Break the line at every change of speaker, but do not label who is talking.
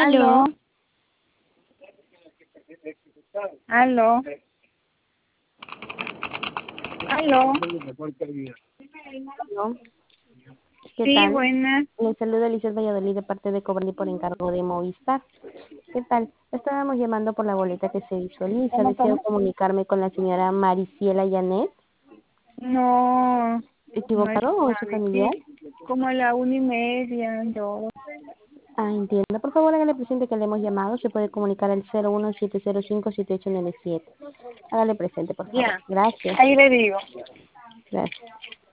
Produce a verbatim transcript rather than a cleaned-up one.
Aló,
Aló,
aló, aló.
¿no? ¿Qué
Sí,
tal?
buenas.
Les saluda Lizeth Valladolid de parte de Cobrani por encargo de Movistar. ¿Qué tal? Estábamos llamando por la boleta que se visualiza.
¿Cómo,
Deseo
cómo?
comunicarme con la señora Mariciela Llanet.
No, no es
¿Equivocado o es su
nadie. Sí,
familiar?
como a la una y media, dos.
Ah, entiendo. Por favor, hágale presente que le hemos llamado. Se puede comunicar al cero uno siete cero cinco siete ocho nueve siete. Hágale presente, por favor.
Ya,
Gracias.
ahí le digo.
Gracias.